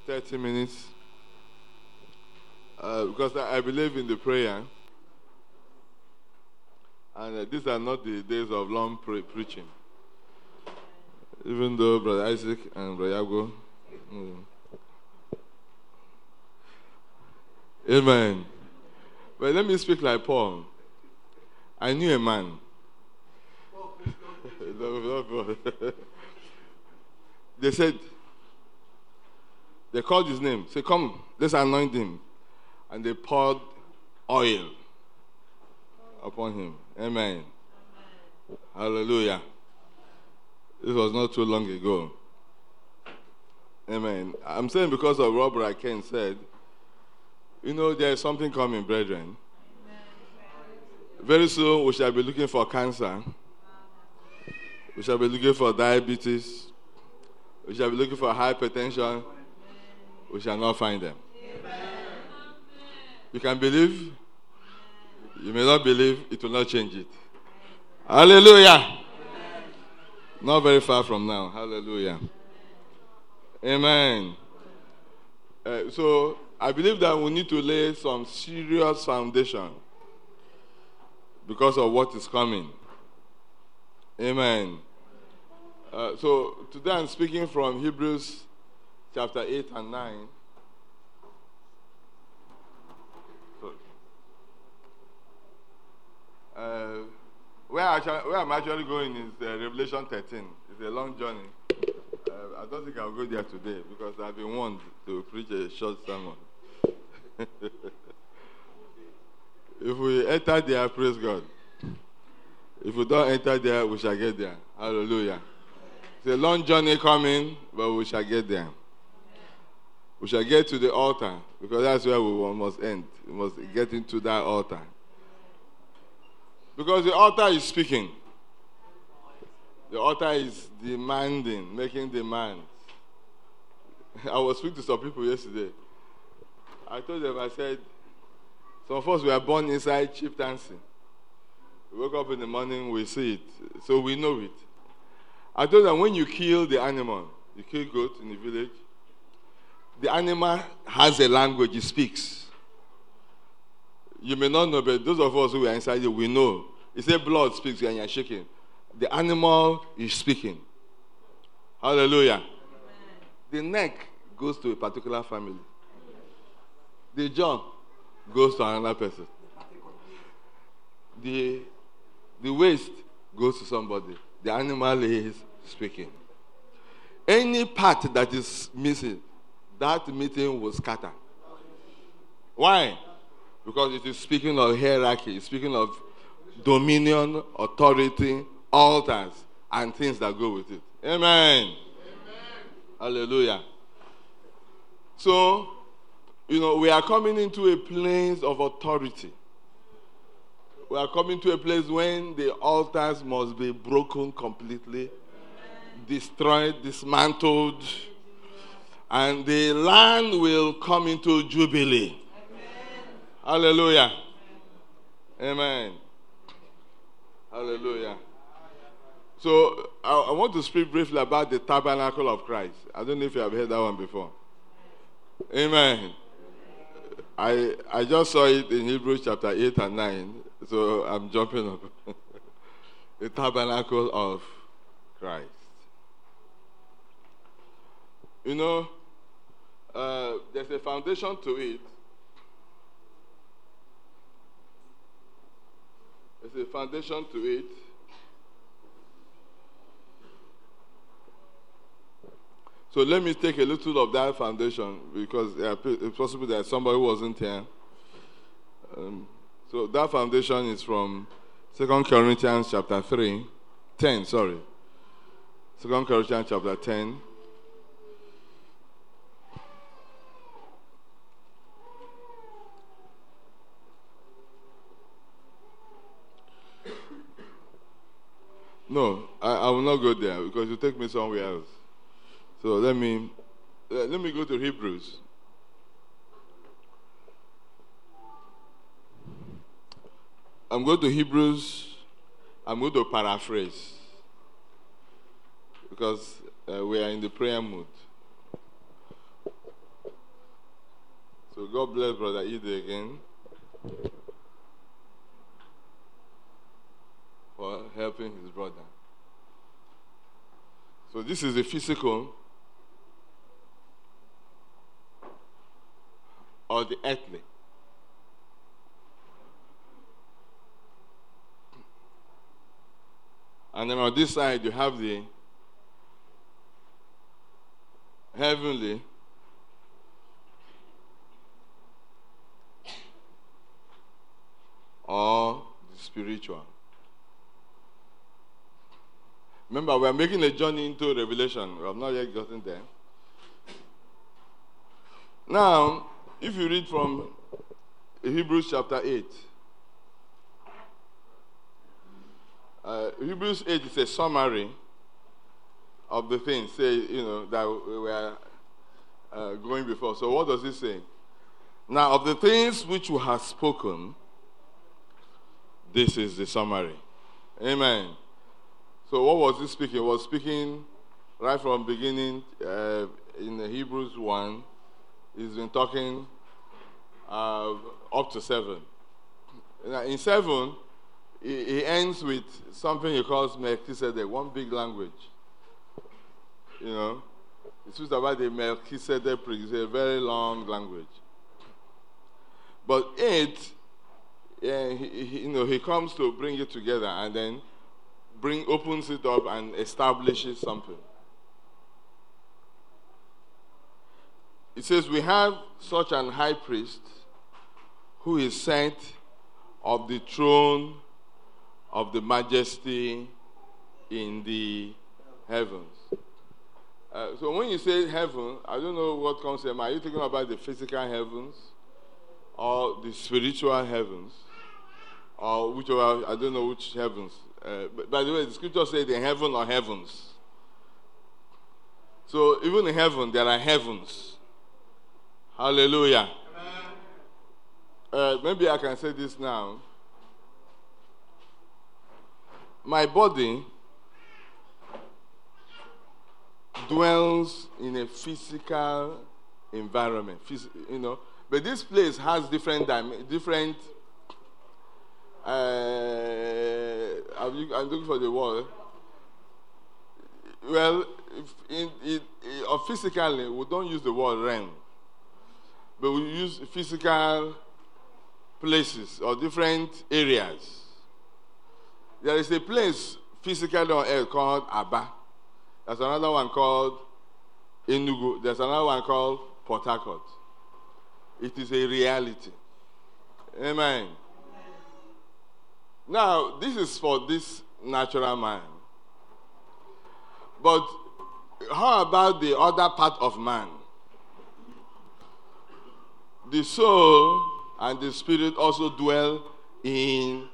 30 minutes because I believe in the prayer. And these are not the days of long preaching. Even though Brother Isaac and Brother Yago. Amen. But let me speak like Paul. I knew a man. They said, they called his name. Say, come, let's anoint him. And they poured oil upon him. Amen. Hallelujah. This was not too long ago. Amen. I'm saying because of what Brother Ken said, there is something coming, brethren. Very soon we shall be looking for cancer. We shall be looking for diabetes. We shall be looking for hypertension. We shall not find them. You can believe. You may not believe. It will not change it. Hallelujah. Not very far from now. Hallelujah. Amen. So I believe that we need to lay some serious foundation because of what is coming. Amen. So today I'm speaking from Hebrews chapter 8 and 9. Where I'm actually going is Revelation 13. It's a long journey. I don't think I'll go there today because I've been warned to preach a short sermon. If we enter there, praise God. If we don't enter there, we shall get there. Hallelujah. It's a long journey coming, but we shall get there. We shall get to the altar because that's where we must end. We must get into that altar. Because the altar is speaking. The altar is demanding, making demands. I was speaking to some people yesterday. I told them, I said, some of us were born inside chieftaincy. We wake up in the morning, we see it. So we know it. I told them, when you kill the animal, you kill goat in the village, the animal has a language, it speaks. You may not know, but those of us who are inside it, we know. It says blood speaks and you're shaking. The animal is speaking. Hallelujah. Amen. The neck goes to a particular family. The jaw goes to another person. The waist goes to somebody. The animal is speaking. Any part that is missing, that meeting will scatter. Why? Because it is speaking of hierarchy, it's speaking of dominion, authority, altars, and things that go with it. Amen. Amen. Hallelujah. So, we are coming into a place of authority. We are coming to a place when the altars must be broken completely, destroyed, dismantled, and the land will come into jubilee. Hallelujah. Amen. Hallelujah. So, I want to speak briefly about the tabernacle of Christ. I don't know if you have heard that one before. Amen. I just saw it in Hebrews chapter 8 and 9, so I'm jumping up. The tabernacle of Christ. There's a foundation to it. There's a foundation to it. So let me take a little of that foundation because it's possible that somebody who wasn't here. So that foundation is from 2 Corinthians chapter 10. 2 Corinthians chapter 10. No, I will not go there because you take me somewhere else. So let me go to Hebrews. I'm going to Hebrews. I'm going to paraphrase because we are in the prayer mood. God bless Brother Ide again for helping his brother. So this is the physical or the earthly. And then on this side you have the heavenly or the spiritual. Remember, we are making a journey into Revelation. We have not yet gotten there. Now, if you read from Hebrews chapter 8, Hebrews 8 is a summary of the things that we were going before. So what does it say? Now, of the things which you have spoken, this is the summary. Amen. So what was he speaking? He was speaking right from beginning in Hebrews 1. He's been talking up to 7. Now, in 7, he ends with something he calls Melchizedek, one big language. It speaks about the Melchizedek priest. It's a very long language. But 8, he comes to bring it together and then opens it up and establishes something. It says, we have such an high priest who is sent of the throne of the majesty in the heavens. So when you say heaven, I don't know what comes to mind. Are you talking about the physical heavens or the spiritual heavens? Or whichever, I don't know which heavens. But by the way, the scripture says the heaven or heavens. So even in heaven, there are heavens. Hallelujah. Maybe I can say this now. My body dwells in a physical environment, but this place has different. I'm looking for the word. Well, physically, we don't use the word realm, but we use physical places or different areas. There is a place physically on earth called Aba. There's another one called Enugu. There's another one called Port Harcourt. It is a reality. Amen. Now, this is for this natural man. But how about the other part of man? The soul and the spirit also dwell in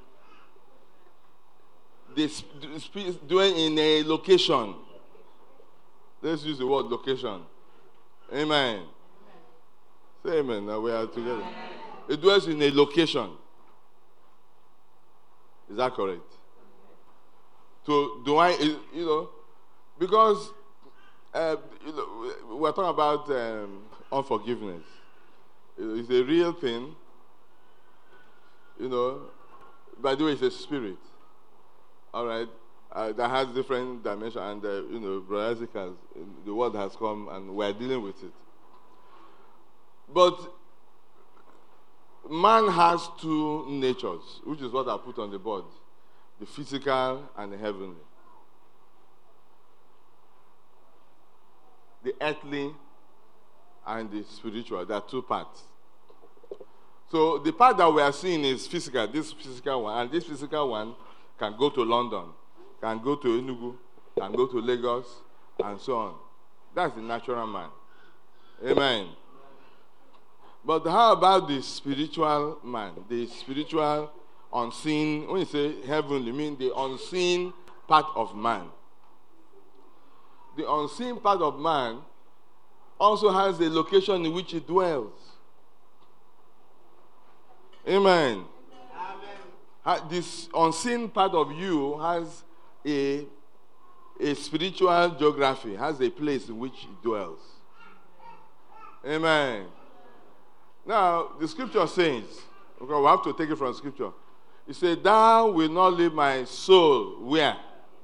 a location. Let's use the word location. Amen. Say amen. Now we are together. It dwells in a location. Is that correct? So because we're talking about unforgiveness. It's a real thing. By the way, it's a spirit. All right, that has different dimensions, and Brother Isaac the word has come, and we're dealing with it. But man has two natures, which is what I put on the board: the physical and the heavenly. The earthly and the spiritual. There are two parts. So the part that we are seeing is physical. This physical one, and this physical one can go to London, can go to Enugu, can go to Lagos, and so on. That's the natural man. Amen. But how about the spiritual man? The spiritual, unseen, when you say heavenly, you mean the unseen part of man. The unseen part of man also has a location in which it dwells. Amen. This unseen part of you has a spiritual geography, has a place in which it dwells. Amen. Now, the scripture says, okay, we have to take it from scripture. It said, thou will not leave my soul where?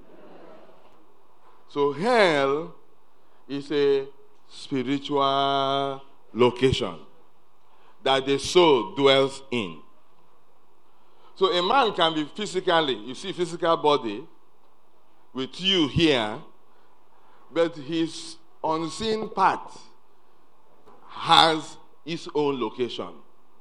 So hell is a spiritual location that the soul dwells in. So a man can be physically, you see physical body with you here, but his unseen part has its own location.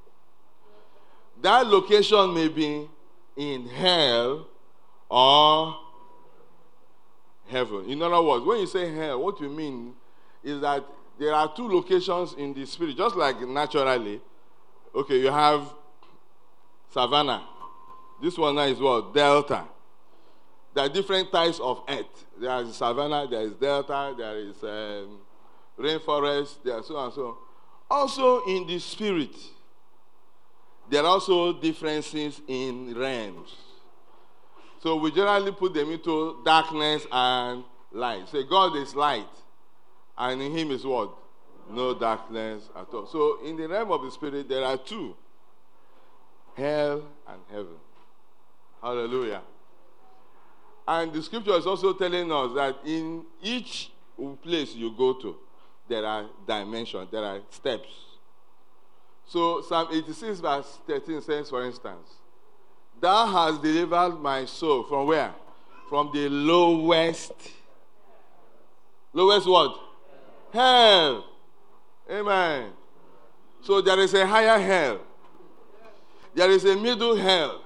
That location may be in hell or heaven. In other words, when you say hell, what you mean is that there are two locations in the spirit, just like naturally. Okay, you have savannah. This one now is what? Delta. There are different types of earth. There is savannah, there is delta, there is rainforest, there are so and so. Also in the spirit, there are also differences in realms. So we generally put them into darkness and light. So God is light, and in him is what? No darkness at all. So in the realm of the spirit, there are two: hell and heaven. Hallelujah. And the scripture is also telling us that in each place you go to, there are dimensions, there are steps. So Psalm 86 verse 13 says, for instance, thou hast delivered my soul from where? From the lowest. Lowest what? Hell. Amen. So there is a higher hell. There is a middle hell.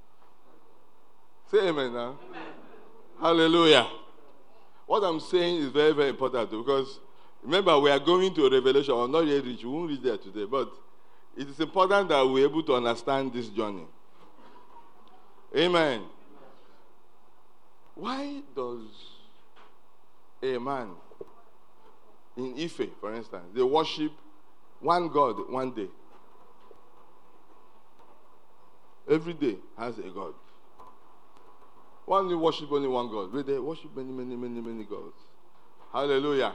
Say amen now. Amen. Hallelujah. What I'm saying is very, very important because remember we are going to a revelation. We're not yet reached. We won't reach there today. But it is important that we're able to understand this journey. Amen. Why does a man in Ife, for instance, they worship one God one day? Every day has a God. Why don't you worship only one God? But they worship many, many, many, many gods. Hallelujah.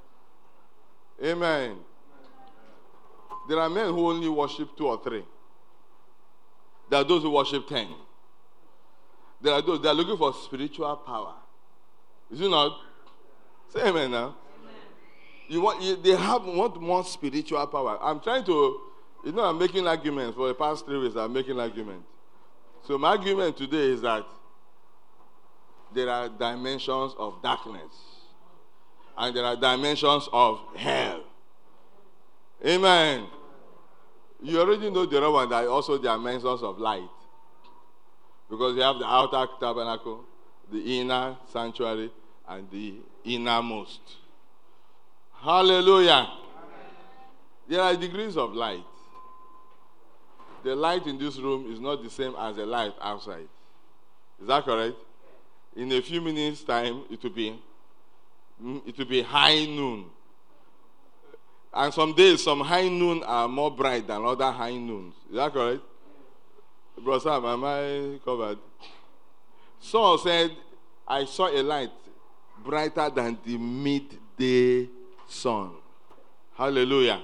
Amen. There are men who only worship 2 or 3. There are those who worship 10. There are those that are looking for spiritual power. Is it not? Say amen now. Amen. They want more spiritual power. I'm trying to, I'm making arguments. For the past 3 weeks, I'm making arguments. So my argument today is that there are dimensions of darkness. And there are dimensions of hell. Amen. You already know the other one, that also dimensions of light. Because you have the outer tabernacle, the inner sanctuary, and the innermost. Hallelujah. Amen. There are degrees of light. The light in this room is not the same as the light outside. Is that correct? In a few minutes' time, it will be high noon. And some days, some high noon are more bright than other high noons. Is that correct? Brother Sam, am I covered? Saul said, I saw a light brighter than the midday sun. Hallelujah.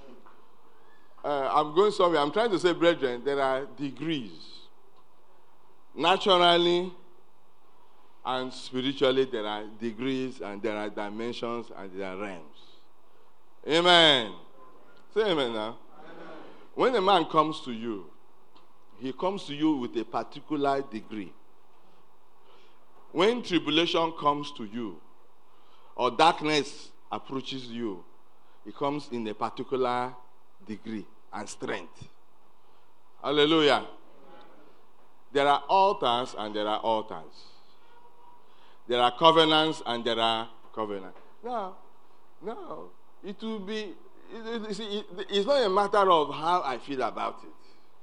I'm going somewhere. I'm trying to say, brethren, there are degrees. Naturally and spiritually, there are degrees and there are dimensions and there are realms. Amen. Say amen now. Amen. When a man comes to you, he comes to you with a particular degree. When tribulation comes to you or darkness approaches you, it comes in a particular degree and strength. Hallelujah. There are altars and there are altars. There are covenants and there are covenants. Now, it will be, it's not a matter of how I feel about it.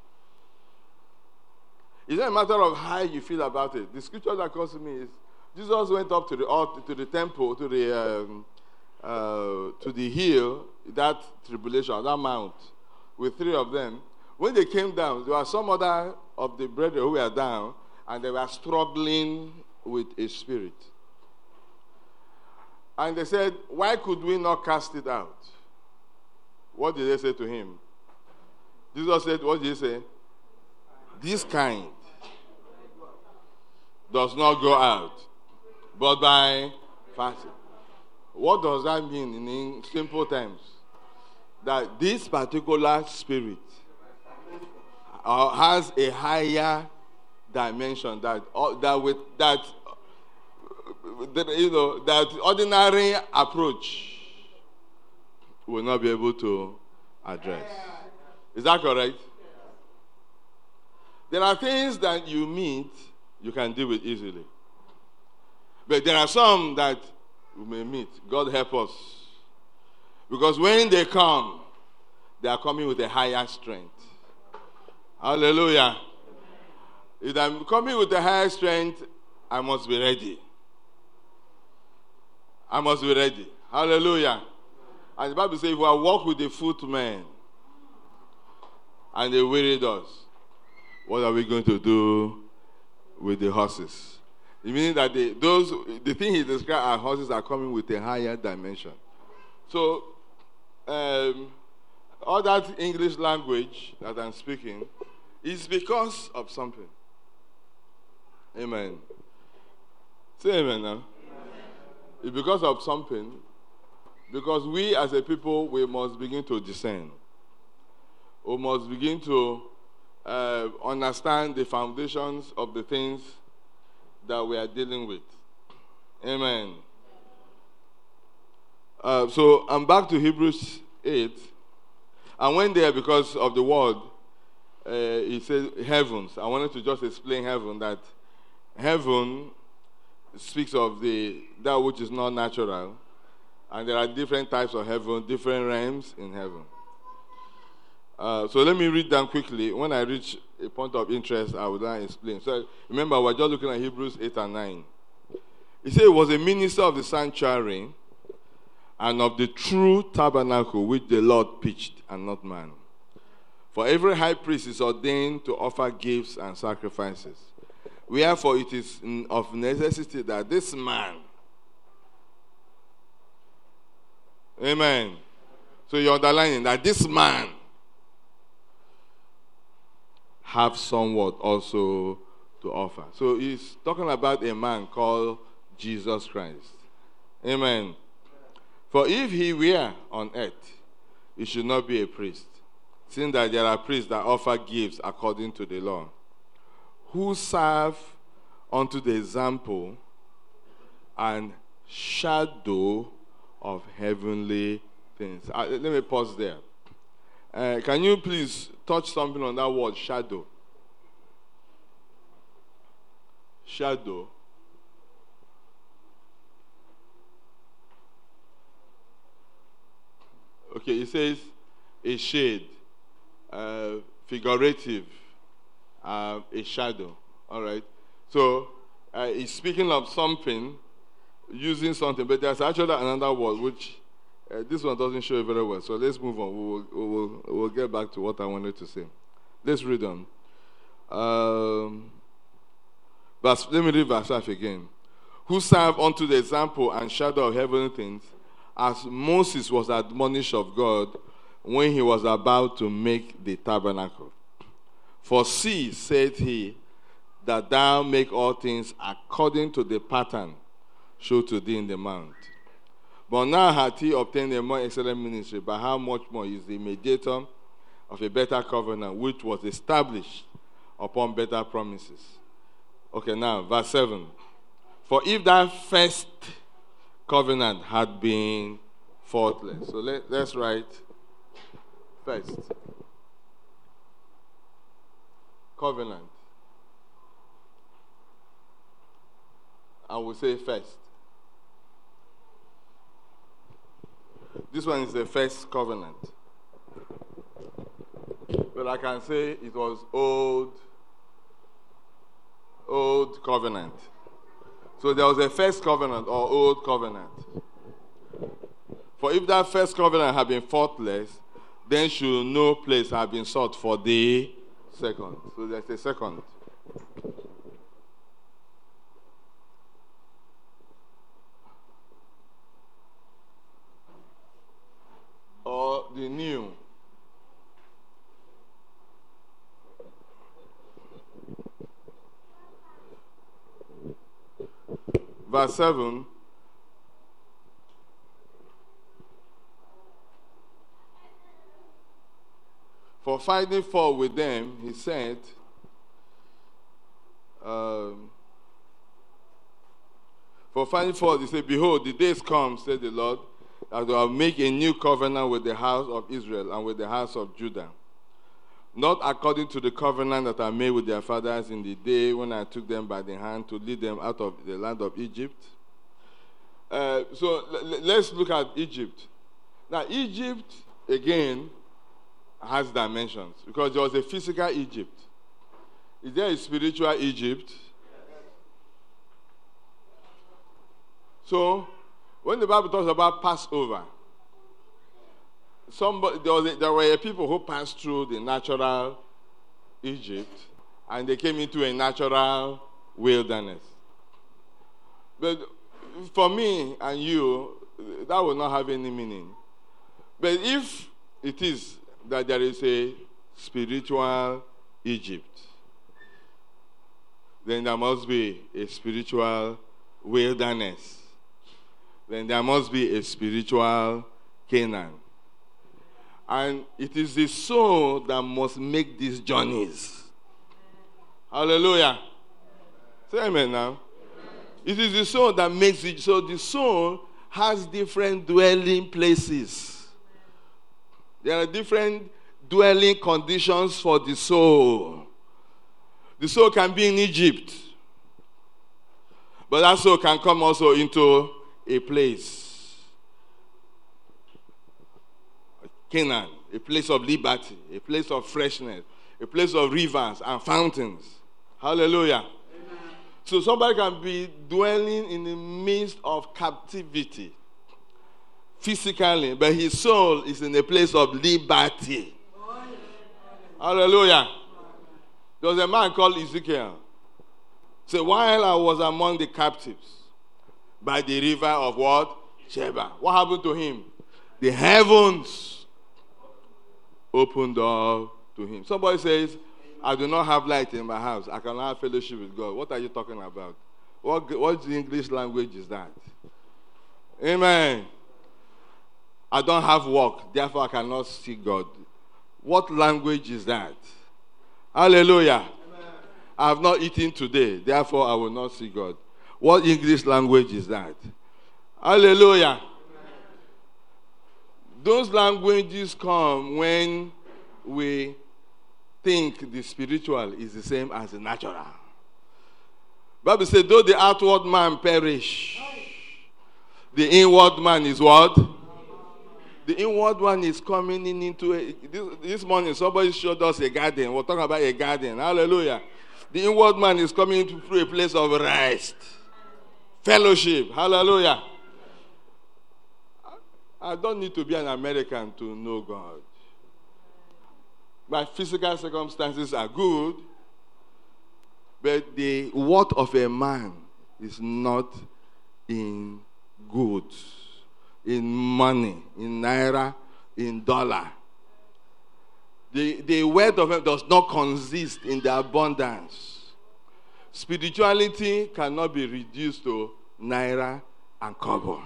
It's not a matter of how you feel about it. The scripture that comes to me is, Jesus went up to the altar, to the temple, to the hill, that tribulation, that mount, with 3 of them. When they came down, there were some other of the brethren who were down, and they were struggling with a spirit. And they said, why could we not cast it out? What did they say to him? Jesus said, what did he say? This kind does not go out, but by fasting. What does that mean in simple terms? That this particular spirit has a higher dimension that ordinary approach will not be able to address. Is that correct? There are things that you meet you can deal with easily, but there are some that you may meet. God help us, because when they come, they are coming with a higher strength. Hallelujah. If I'm coming with a higher strength, I must be ready. I must be ready. Hallelujah. And the Bible says, if I walk with the footmen and they wearied us, what are we going to do with the horses? It means that the thing he described as horses are coming with a higher dimension. So, all that English language that I'm speaking is because of something. Amen. Say amen now. Amen. It's because of something. Because we as a people, we must begin to discern. We must begin to understand the foundations of the things that we are dealing with. Amen. So I'm back to Hebrews 8. And when there, because of the word, he said heavens. I wanted to just explain heaven, that heaven speaks of that which is not natural. And there are different types of heaven, different realms in heaven. So let me read them quickly. When I reach a point of interest, I will then explain. So remember, we're just looking at Hebrews 8 and 9. He said, he was a minister of the sanctuary and of the true tabernacle which the Lord pitched, and not man. For every high priest is ordained to offer gifts and sacrifices. Wherefore it is of necessity that this man, amen. So you're underlining that this man have somewhat also to offer. So he's talking about a man called Jesus Christ. Amen. For if he were on earth, he should not be a priest, seeing that there are priests that offer gifts according to the law, who serve unto the example and shadow of heavenly things. Let me pause there. Can you please touch something on that word, shadow? Shadow. Okay, it says a shade, figurative, a shadow. All right. So it's speaking of something, using something, but there's actually another word which this one doesn't show it very well. So let's move on. We'll get back to what I wanted to say. Let's read on. Let me read verse 5 again. Who serve unto the example and shadow of heavenly things, as Moses was admonished of God when he was about to make the tabernacle. For see, said he, that thou make all things according to the pattern showed to thee in the mount. But now hath he obtained a more excellent ministry, by how much more is the mediator of a better covenant, which was established upon better promises. Okay, now, verse 7. For if that first covenant had been faultless. So let's write first. Covenant. And we'll say first. This one is the first covenant. But I can say it was old covenant. So there was a first covenant or old covenant. For if that first covenant had been faultless, then should no place have been sought for the second. So there's a second. Or the new. verse 7. For finding fault with them, he said, for finding fault, he said, behold, the days come, said the Lord, that I will make a new covenant with the house of Israel and with the house of Judah. Not according to the covenant that I made with their fathers in the day when I took them by the hand to lead them out of the land of Egypt. So let's look at Egypt. Now, Egypt, again, has dimensions because there was a physical Egypt. Is there a spiritual Egypt? So, when the Bible talks about Passover, there were people who passed through the natural Egypt and they came into a natural wilderness. But for me and you, that will not have any meaning. But if it is that there is a spiritual Egypt, then there must be a spiritual wilderness. Then there must be a spiritual Canaan. And it is the soul that must make these journeys. Hallelujah. Say amen now. It is the soul that makes it. So the soul has different dwelling places. There are different dwelling conditions for the soul. The soul can be in Egypt. But that soul can come also into a place. Canaan, a place of liberty, a place of freshness, a place of rivers and fountains. Hallelujah. Amen. So somebody can be dwelling in the midst of captivity physically, but his soul is in a place of liberty. Hallelujah. There was a man called Ezekiel. So while I was among the captives by the river of what? Sheba. What happened to him? The heavens opened up to him. Somebody says, I do not have light in my house. I cannot have fellowship with God. What are you talking about? What English language is that? Amen. I don't have work, therefore I cannot see God. What language is that? Hallelujah. Amen. I have not eaten today, therefore I will not see God. What English language is that? Hallelujah. Amen. Those languages come when we think the spiritual is the same as the natural. Bible says, though the outward man perish, the inward man is what? The inward one is coming into this morning somebody showed us a garden. We're talking about a garden. Hallelujah. The inward man is coming through a place of rest. Fellowship. Hallelujah. I don't need to be an American to know God. My physical circumstances are good, but the worth of a man is not in goods, in money, in naira, in dollar. The worth of him does not consist in the abundance. Spirituality cannot be reduced to naira and kobo.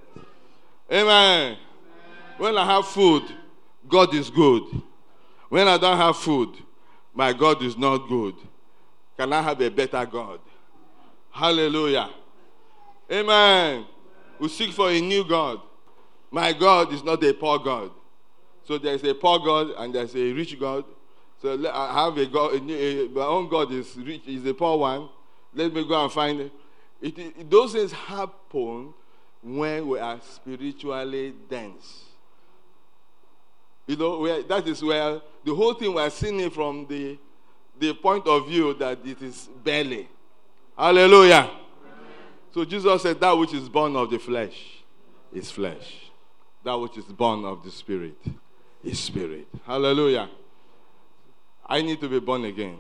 Amen. When I have food, God is good. When I don't have food, my God is not good. Can I have a better God? Hallelujah. Amen. We seek for a new God. My God is not a poor God. So there's a poor God and there's a rich God. So I have a God. My own God is rich, is a poor one. Let me go and find it. Those things happen when we are spiritually dense. You know, that is where the whole thing we are seeing it from the point of view that it is belly. Hallelujah. Amen. So Jesus said, that which is born of the flesh is flesh. That which is born of the spirit is spirit. Hallelujah. I need to be born again.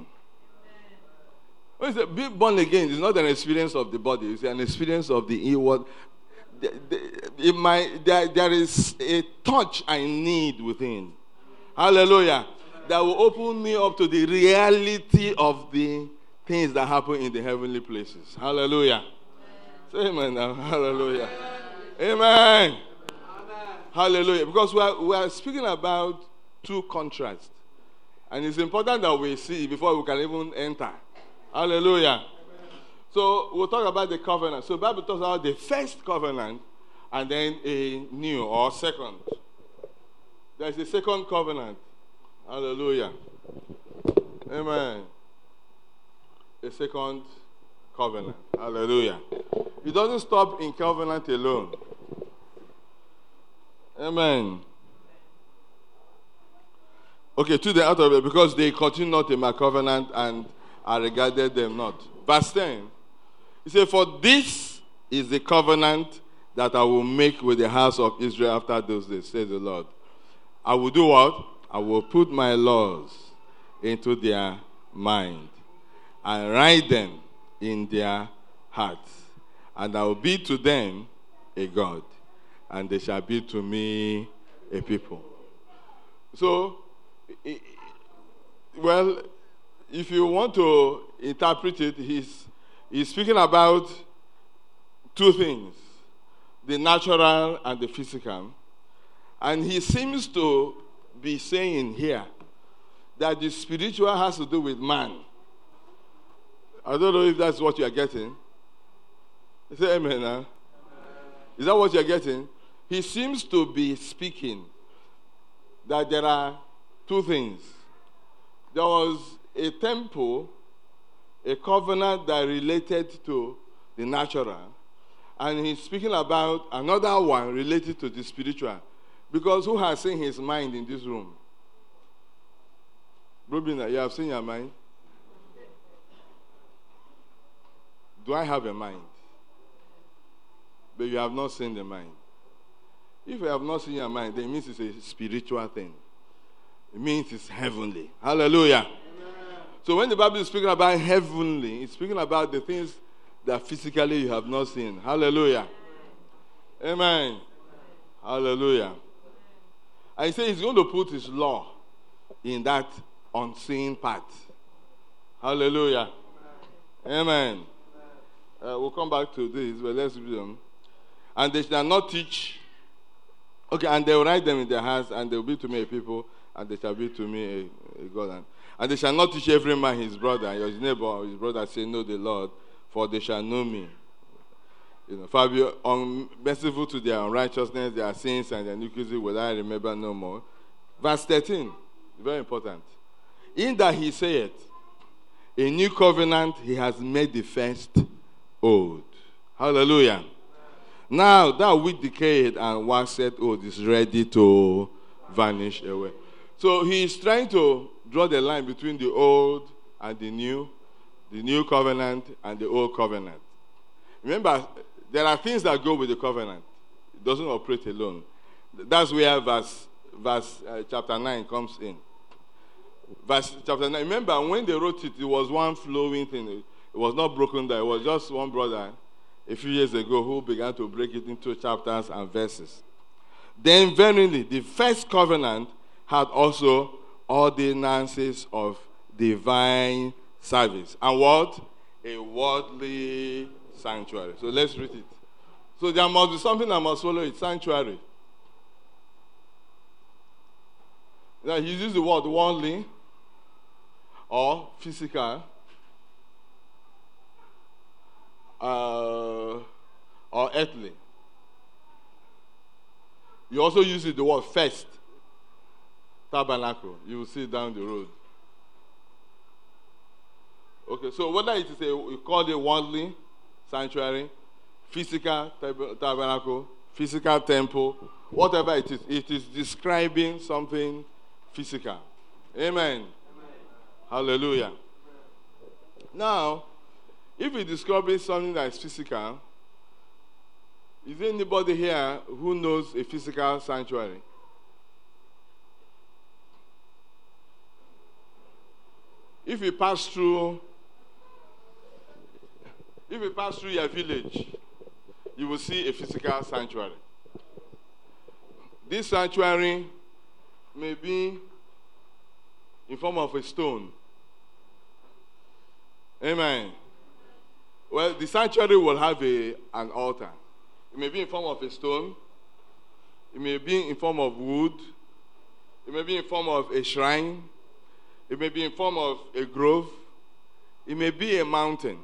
Being born again is not an experience of the body. It's an experience of the inward. There is a touch I need within. Hallelujah. That will open me up to the reality of the things that happen in the heavenly places. Hallelujah. Say amen now. Hallelujah. Amen. Hallelujah. Because we are speaking about two contrasts. And it's important that we see before we can even enter. Hallelujah. So we'll talk about the covenant. So the Bible talks about the first covenant and then a new or second. There's a second covenant. Hallelujah. Amen. A second covenant. Hallelujah. It doesn't stop in covenant alone. Amen. Okay, to the out of it, because they continue not in my covenant and I regarded them not. Verse 10. He said, for this is the covenant that I will make with the house of Israel after those days, says the Lord. I will do what? I will put my laws into their mind and write them in their hearts. And I will be to them a God, and they shall be to me a people. So, well, if you want to interpret it, he's speaking about two things, the natural and the physical. And he seems to be saying here that the spiritual has to do with man. I don't know if that's what you are getting. Say amen. Huh? Is that what you are getting? He seems to be speaking that there are two things. There was a temple, a covenant that related to the natural, and he's speaking about another one related to the spiritual. Because who has seen his mind in this room? Rubina, you have seen your mind? Do I have a mind? But you have not seen the mind. If you have not seen your mind, then it means it's a spiritual thing. It means it's heavenly. Hallelujah. Amen. So when the Bible is speaking about heavenly, it's speaking about the things that physically you have not seen. Hallelujah. Amen. Amen. Hallelujah. And he says he's going to put his law in that unseen part. Hallelujah. Amen. We'll come back to this, but let's read them. And they shall not teach. Okay, and they will write them in their hearts, and they will be to me a people, and they shall be to me a God. And they shall not teach every man his brother, and his neighbor or his brother, say, know the Lord, for they shall know me. For I be unmerciful to their unrighteousness, their sins, and their iniquity will I remember no more. Verse 13, very important. In that he saith, a new covenant he has made the first old. Hallelujah. Now that which decayed and waxed old is ready to vanish away. So he is trying to draw the line between the old and the new covenant and the old covenant. Remember, there are things that go with the covenant. It doesn't operate alone. That's where chapter 9 comes in. Chapter 9. Remember, when they wrote it, it was one flowing thing. It was not broken down. It was just one brother a few years ago who began to break it into chapters and verses. Then verily, the first covenant had also ordinances of divine service. And what? A worldly sanctuary. So let's read it. So there must be something that must follow it. Sanctuary. Now he uses the word worldly or physical or earthly. You also use the word first. Tabernacle. You will see it down the road. Okay, so whether it is we call it worldly sanctuary, physical tabernacle, physical temple, whatever it is describing something physical. Amen. Amen. Hallelujah. Now, if it describes something that is physical, is there anybody here who knows a physical sanctuary? If you pass through your village, you will see a physical sanctuary. This sanctuary may be in form of a stone. Amen. Well, the sanctuary will have an altar. It may be in form of a stone. It may be in form of wood. It may be in form of a shrine. It may be in form of a grove. It may be a mountain.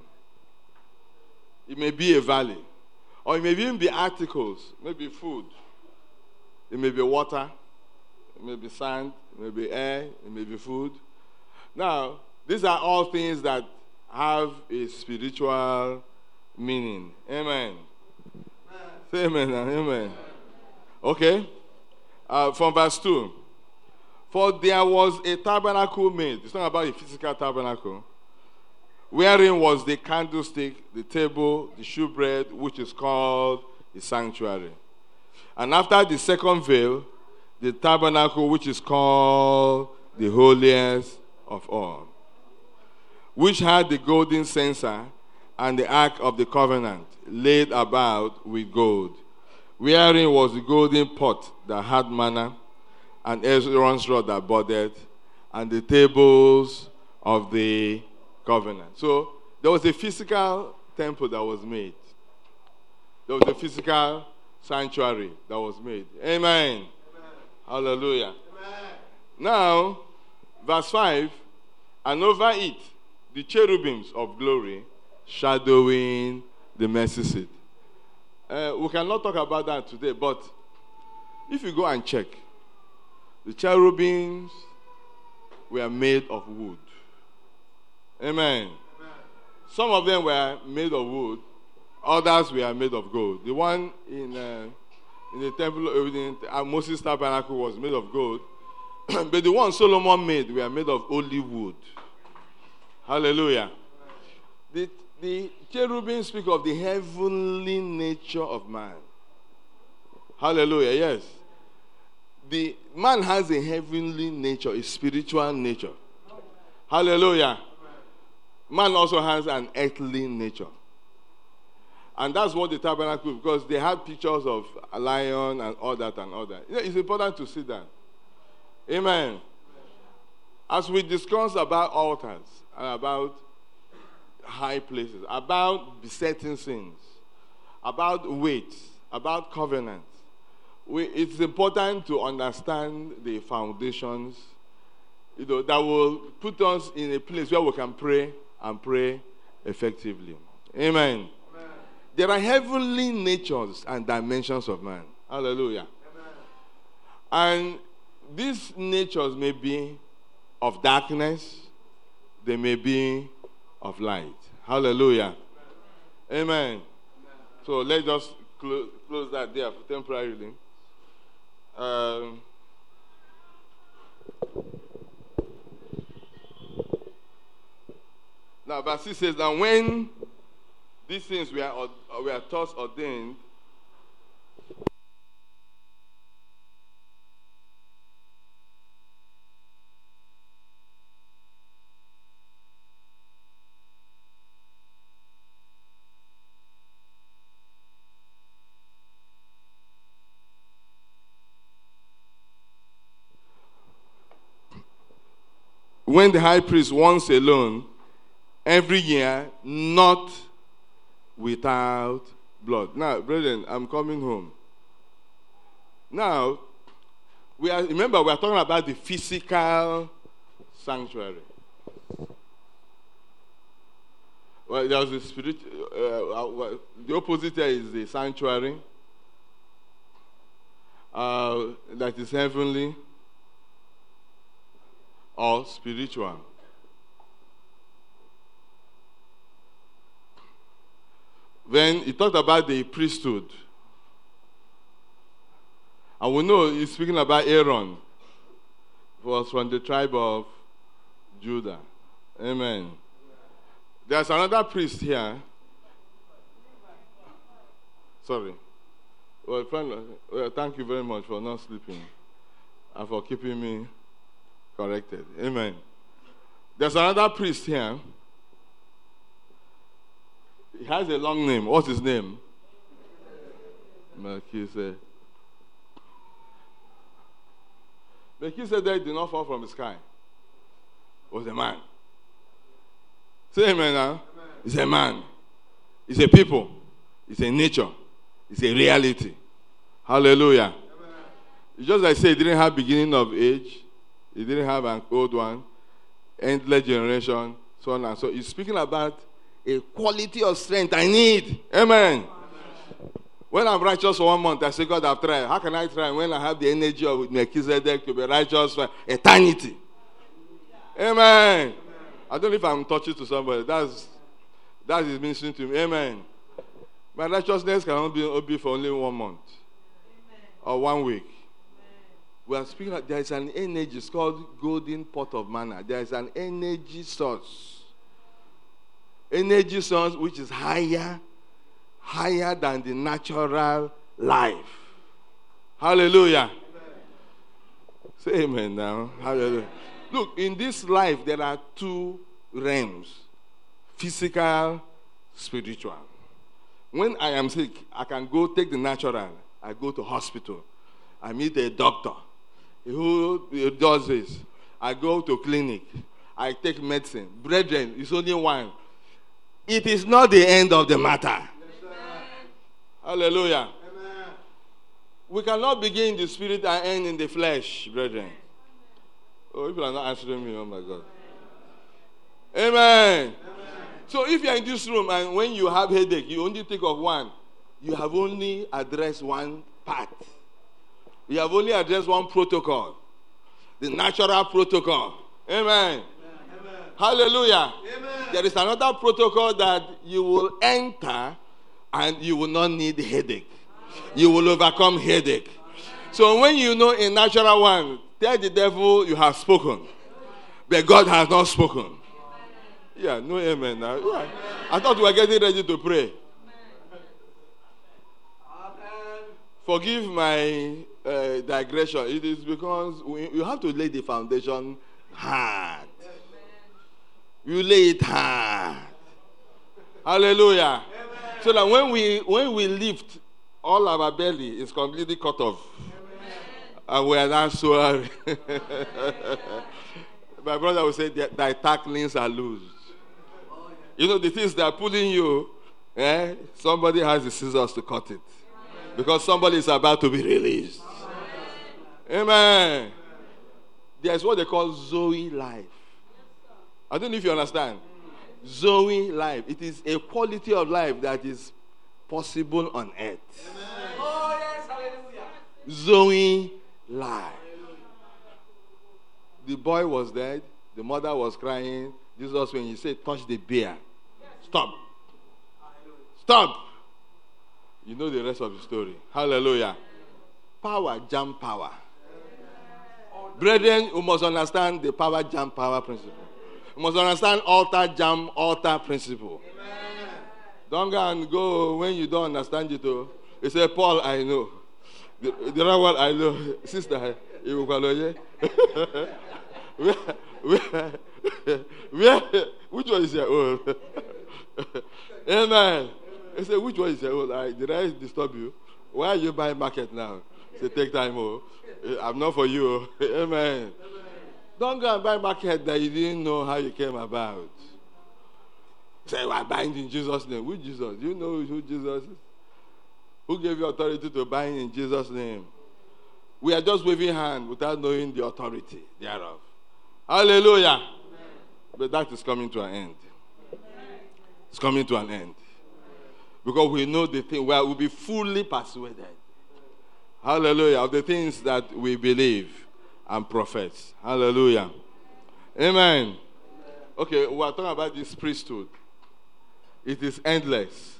It may be a valley. Or it may even be articles, maybe food. It may be water. It may be sand. It may be air. It may be food. Now, these are all things that have a spiritual meaning. Amen. Say amen and amen. Okay. From verse 2. For there was a tabernacle made. It's not about a physical tabernacle. Wherein was the candlestick, the table, the shewbread, which is called the sanctuary. And after the second veil, the tabernacle, which is called the holiest of all, which had the golden censer and the ark of the covenant laid about with gold, wherein was the golden pot that had manna, and Aaron's rod that budded, and the tables of the covenant. So there was a physical temple that was made. There was a physical sanctuary that was made. Amen. Amen. Hallelujah. Amen. Now, verse 5, and over it, the cherubims of glory shadowing the mercy seat. We cannot talk about that today, but if you go and check, the cherubims were made of wood. Amen. Amen. Some of them were made of wood, others were made of gold. The one in the temple, in Moses' tabernacle was made of gold, but the one Solomon made were made of olive wood. Hallelujah. The cherubim speak of the heavenly nature of man. Hallelujah, yes. The man has a heavenly nature, a spiritual nature. Hallelujah. Man also has an earthly nature. And that's what the tabernacle, because they had pictures of a lion and all that and all that. It's important to see that. Amen. As we discuss about altars and about high places, about besetting sins, about weights, about covenants, it's important to understand the foundations, that will put us in a place where we can pray and pray effectively. Amen. Amen. There are heavenly natures and dimensions of man. Hallelujah. Amen. And these natures may be of darkness, they may be of light. Hallelujah. Amen. Amen. So let's just close that there temporarily. Now, verse 6 says that when these things were thus ordained, when the high priest once alone, every year, not without blood. Now, brethren, I'm coming home. Now, remember, we are talking about the physical sanctuary. Well, there's the spirit. The opposite here is the sanctuary that is heavenly or spiritual. When he talked about the priesthood, and we know he's speaking about Aaron, who was from the tribe of Judah. Amen. There's another priest here. Sorry. Well, friend, thank you very much for not sleeping and for keeping me corrected. Amen. There's another priest here. He has a long name. What's his name? Melchizedek. Melchizedek did not fall from the sky. He was a man. Say amen now. Amen. He's a man. It's a people. It's a nature. It's a reality. Hallelujah. Amen. It's just like I say, it didn't have beginning of age. It didn't have an old one. Endless generation. So on and so. It's speaking about a quality of strength I need. Amen. Amen. When I'm righteous for 1 month, I say, God, I've tried. How can I try when I have the energy of Melchizedek to be righteous for eternity? Amen. Amen. I don't know if I'm touching to somebody. That is ministering to me. Amen. My righteousness cannot be for only 1 month. Amen. Or 1 week. Amen. We are speaking of, there is an energy. It's called golden pot of manna. There is an energy source. Energy source which is higher than the natural life. Hallelujah. Amen. Say amen now. Hallelujah. Look, in this life there are 2 realms. Physical, spiritual. When I am sick, I can go take the natural. I go to hospital. I meet a doctor who does this. I go to clinic. I take medicine. Brethren, it's only one. It is not the end of the matter. Yes, hallelujah. Amen. We cannot begin in the spirit and end in the flesh, brethren. Oh, people are not answering me. Oh, my God. Amen. Amen. So if you are in this room and when you have headache, you only think of one. You have only addressed one part. You have only addressed one protocol. The natural protocol. Amen. Amen. Hallelujah. Amen. There is another protocol that you will enter and you will not need headache. You will overcome headache. So when you know a natural one, tell the devil you have spoken. But God has not spoken. Yeah, no amen now. Yeah. I thought we were getting ready to pray. Forgive my digression. It is because you have to lay the foundation hard. You lay it hard. Hallelujah. Amen. So that when we lift, all our belly is completely cut off. Amen. And we are not sorry. My brother will say, thy tacklings are loose. You know, the things that are pulling you, somebody has the scissors to cut it. Because somebody is about to be released. Amen. There's what they call Zoe life. I don't know if you understand. Zoe life. It is a quality of life that is possible on earth. Oh, yes, hallelujah. Zoe life. The boy was dead. The mother was crying. Jesus, when he said, touch the bear. Stop. Stop. You know the rest of the story. Hallelujah. Power, jam power. Brethren, you must understand the power, jam power principle. You must understand altar, jam, altar principle. Amen. Don't go and go when you don't understand it. You say, Paul, I know. The other one, I know. Sister, you will which one is your own? Amen. I say, which one is your own? Did I disturb you? Why are you buying market now? Say, take time. I'm not for you. Amen. Don't go and buy market that you didn't know how you came about. Say, I bind in Jesus' name. Which Jesus? Do you know who Jesus is? Who gave you authority to bind in Jesus' name? We are just waving hand without knowing the authority thereof. Hallelujah. Amen. But that is coming to an end. Amen. It's coming to an end. Because we know the thing where we'll be fully persuaded. Hallelujah. Of the things that we believe and profess. Hallelujah. Amen. Okay, we are talking about this priesthood. It is endless.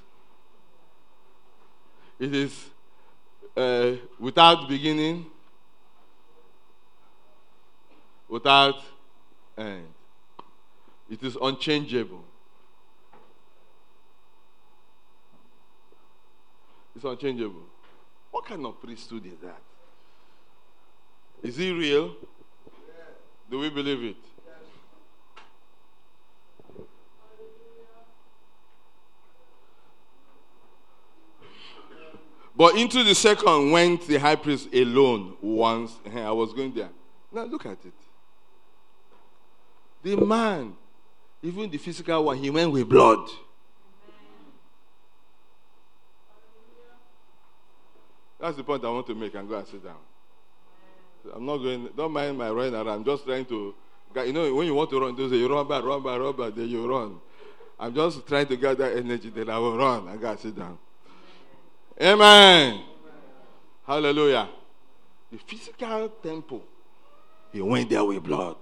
It is without beginning, without end. It is unchangeable. It's unchangeable. What kind of priesthood is that? Is it real? Yes. Do we believe it? Yes. But into the second went the high priest alone once. I was going there. Now look at it. The man, even the physical one, he went with blood. That's the point I want to make, and go and sit down. I'm not going, don't mind my running around. I'm just trying to, when you want to run, you say, you run back, then you run. I'm just trying to get that energy, then I will run. I got to sit down. Amen. Hallelujah. The physical temple, he went there with blood.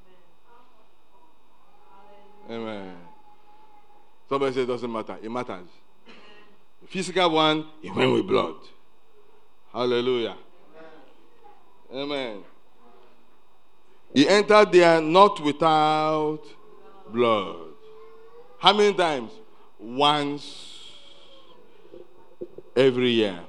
Amen. Somebody says it doesn't matter. It matters. The physical one, he went with blood. Hallelujah. Amen. He entered there not without blood. How many times? Once every year.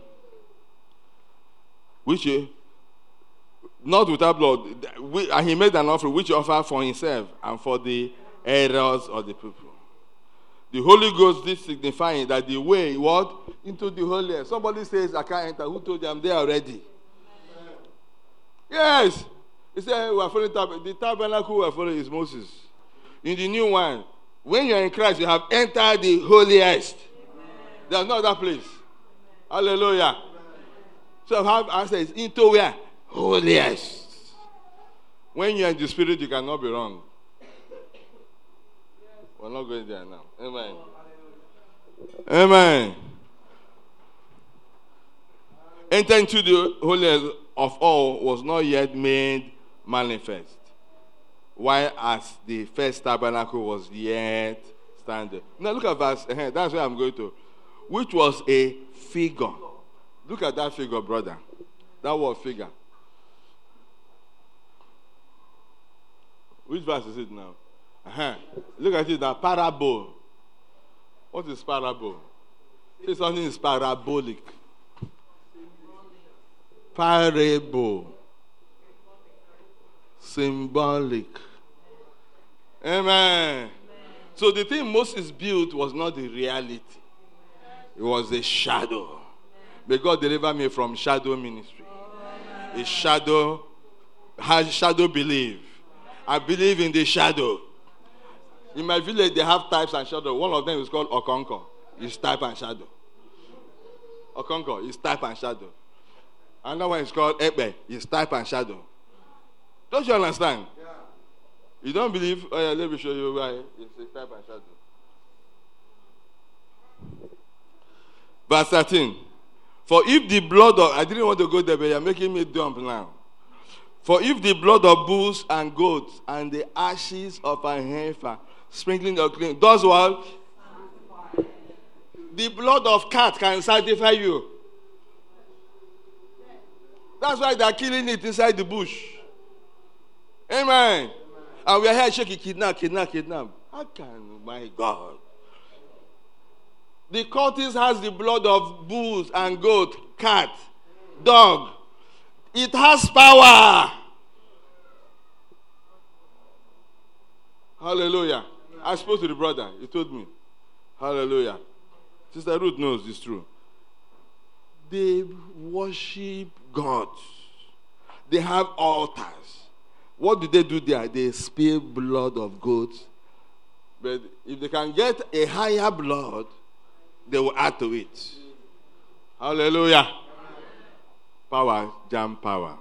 Which, not without blood. And he made an offering which he offered for himself and for the errors of the people. The Holy Ghost is signifying that the way, what? Into the Holy. Somebody says, I can't enter. Who told you I'm there already? Yes. He said, we are following the tabernacle we are following is Moses. In the new one, when you are in Christ, you have entered the holiest. There's no other place. Hallelujah. So I have answers into where? Holiest. When you are in the spirit, you cannot be wrong. We're not going there now. Amen. Amen. Enter into the holiest of all was not yet made manifest, while as the first tabernacle was yet standing. Now look at verse. That's where I'm going to. Which was a figure. Look at that figure, brother. That word figure. Which verse is it now? Look at it now. Parable. What is parable? Say something is parabolic. Parable. Symbolic. Amen. So the thing Moses built was not the reality. It was a shadow. May God deliver me from shadow ministry. A shadow. Has shadow believe. I believe in the shadow. In my village, they have types and shadow. One of them is called Okonko. It's type and shadow. Okonko is type and shadow. Another one is called Ebe. It's type and shadow. Don't you understand? Yeah. You don't believe? Oh yeah, let me show you why. It's a type and shadow. Verse 13. For if the blood of... I didn't want to go there, but you're making me dump now. For if the blood of bulls and goats and the ashes of an heifer sprinkling or clean does what? The blood of cat can sanctify you. That's why they're killing it inside the bush. Amen. And we are here shaking, kidnap. How can, my God? The cultist has the blood of bulls and goat, cat, dog. It has power. Hallelujah. I spoke to the brother. He told me. Hallelujah. Sister Ruth knows it's true. They worship God. They have altars. What do they do there? They spill blood of goats. But if they can get a higher blood, they will add to it. Hallelujah. Power, jam power.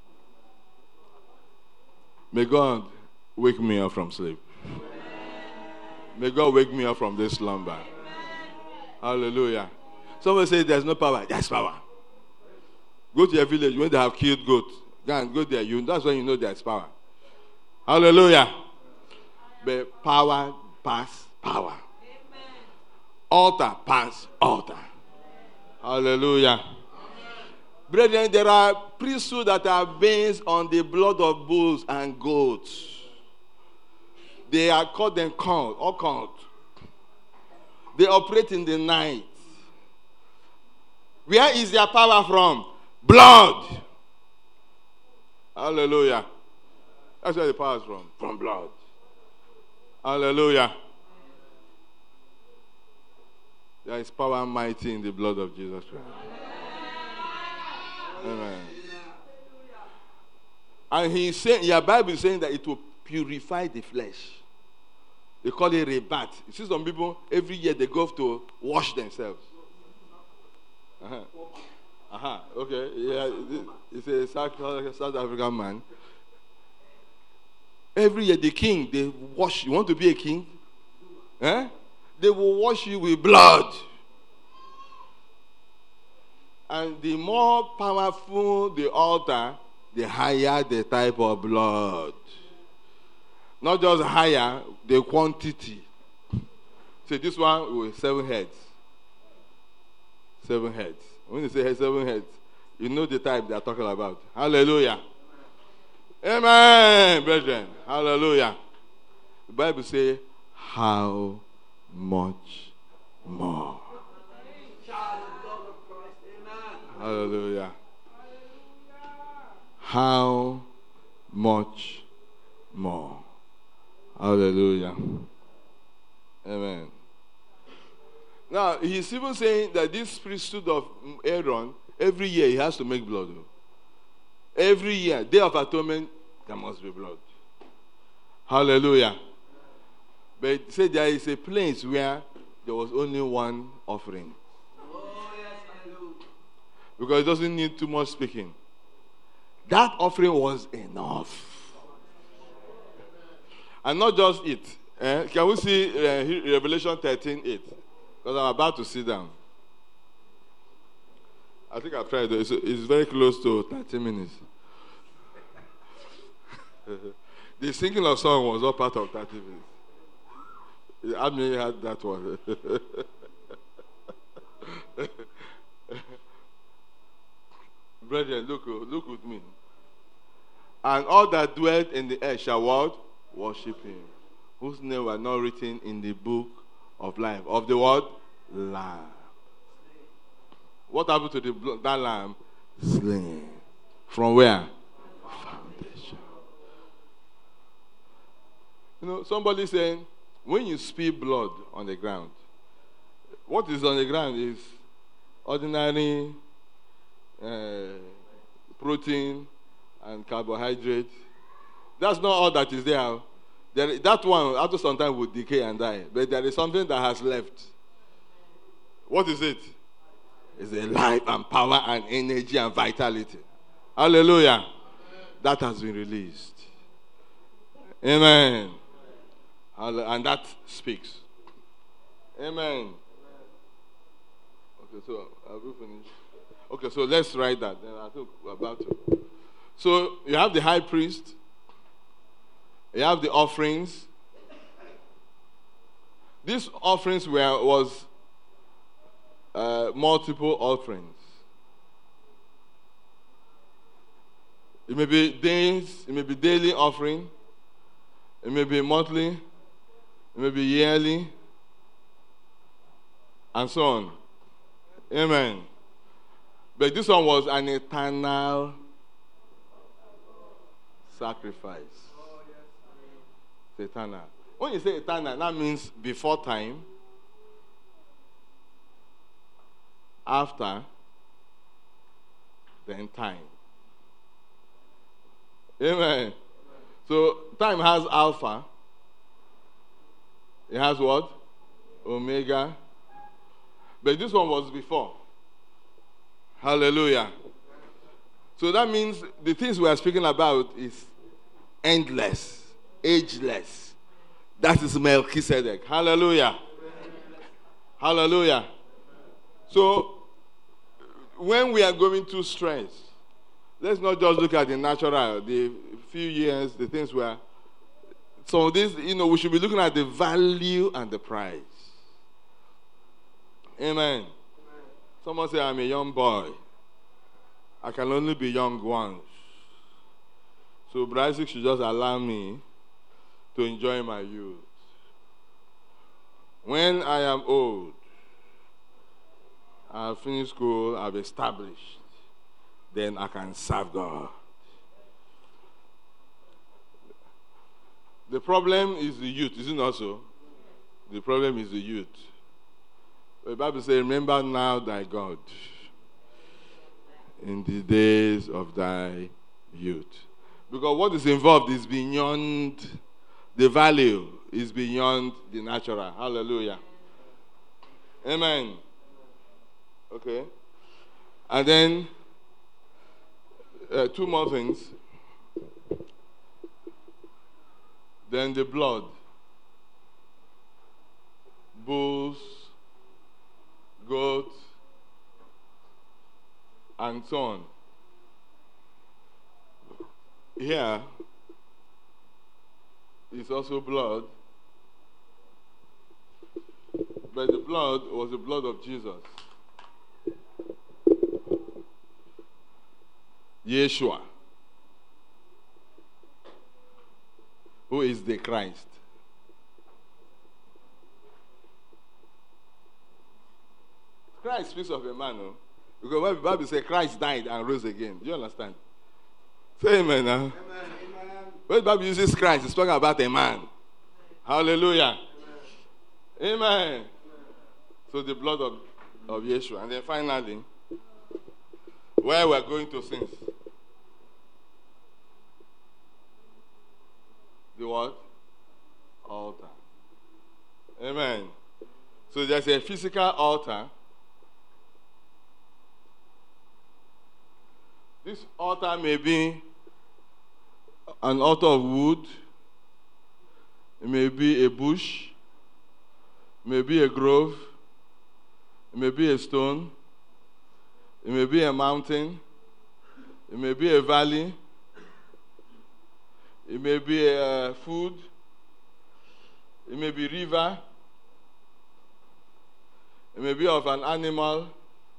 May God wake me up from sleep. May God wake me up from this slumber. Hallelujah. Someone say there's no power. There's power. Go to your village when they have killed goats. Go there. That's when you know there's power. Hallelujah. But power pass power. Altar pass altar. Hallelujah. Brethren, there are priesthoods that are based on the blood of bulls and goats. They are called occult. They operate in the night. Where is their power from? Blood. Hallelujah. That's where the power is from. From blood. Hallelujah. There is power mighty in the blood of Jesus Christ. Amen. And he's saying, your Bible is saying that it will purify the flesh. They call it rebirth. You see some people, every year they go to wash themselves. Okay. Yeah, it's a South African man. Every year, the king, they wash. You want to be a king? Eh? They will wash you with blood. And the more powerful the altar, the higher the type of blood. Not just higher, the quantity. So this one with 7 heads. 7 heads. When you say 7 heads, you know the type they are talking about. Hallelujah. Amen, brethren. Hallelujah. The Bible says, how much more? Hallelujah. How much more? Hallelujah. Amen. Now, he's even saying that this priesthood of Aaron, every year he has to make blood. Every year, Day of Atonement, there must be blood. Hallelujah. But he said there is a place where there was only one offering. Because it doesn't need too much speaking. That offering was enough. And not just it. Can we see Revelation 13:8? Because I'm about to sit down. I think I've tried it. It's very close to 30 minutes. The singing of song was all part of 30 minutes. I may had that one. Brethren, look with me. And all that dwelt in the earth shall what? Worship him, whose name were not written in the book of life. Of the what? Lamb. What happened to that lamb? Slain. From where? Foundation. You know, somebody saying, when you spill blood on the ground, what is on the ground is ordinary protein and carbohydrate. That's not all that is there. That one, after some time, will decay and die. But there is something that has left. What is it? It's a life and power and energy and vitality. Hallelujah. That has been released. Amen. And that speaks. Amen. Okay, so have we finished? Okay, so let's write that. Then I think we're about to. So you have the high priest. You have the offerings. These offerings was multiple offerings. It may be days, it may be daily offering, it may be monthly, it may be yearly, and so on. Amen. But this one was an eternal sacrifice. It's eternal. When you say eternal, that means before time, after, then time. Amen. So time has alpha. It has what? Omega. But this one was before. Hallelujah. So that means the things we are speaking about is endless, ageless. That is Melchizedek. Hallelujah. Hallelujah. So when we are going through stress, let's not just look at the natural, the few years, the things where. So this, we should be looking at the value and the price. Amen. Someone say, I'm a young boy. I can only be young once. So Isaac should just allow me to enjoy my youth. When I am old, I've finished school, I've established, then I can serve God. The problem is the youth, is it not so? The problem is the youth. The Bible says, remember now thy God in the days of thy youth. Because what is involved is beyond the value, is beyond the natural. Hallelujah. Amen. Okay. And then, two more things. Then the blood. Bulls, goats, and so on. Here is also blood, but the blood was the blood of Jesus. Yeshua, who is the Christ. Christ speaks of a man, no? Because when the Bible says Christ died and rose again, do you understand? Say amen now. Amen. When the Bible uses Christ, it's talking about a man. Hallelujah. Amen. Amen. So the blood of Yeshua. And then finally, where we're going to sins. The what? Altar. Amen. So there's a physical altar. This altar may be an altar of wood. It may be a bush. It may be a grove. It may be a stone. It may be a mountain. It may be a valley. It may be a food. It may be river. It may be of an animal.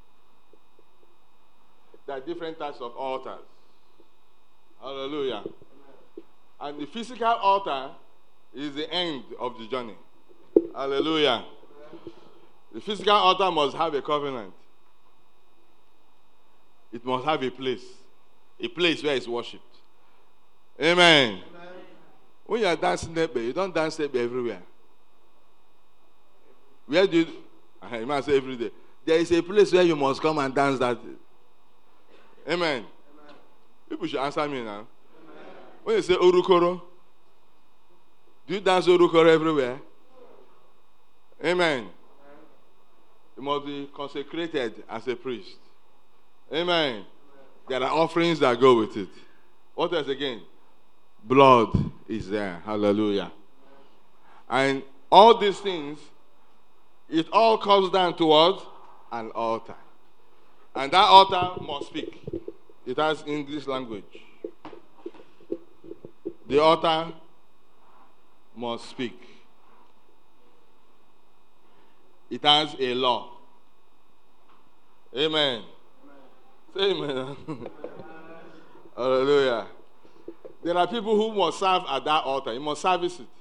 There are different types of altars. Hallelujah. And the physical altar is the end of the journey. Hallelujah. The physical altar must have a covenant. It must have a place where it's worshipped. Amen. Amen. When you are dancing Nebe, you don't dance Nebe everywhere. Where do you must say every day. There is a place where you must come and dance that. Amen. Amen. People should answer me now. Amen. When you say Orukoro, do you dance Orukoro everywhere? Amen. Amen. You must be consecrated as a priest. Amen. Amen. There are offerings that go with it. What else again? Blood is there. Hallelujah. And all these things, it all comes down towards an altar. And that altar must speak. It has English language. The altar must speak. It has a law. Amen. Say amen. Hallelujah. There are people who must serve at that altar. You must service it.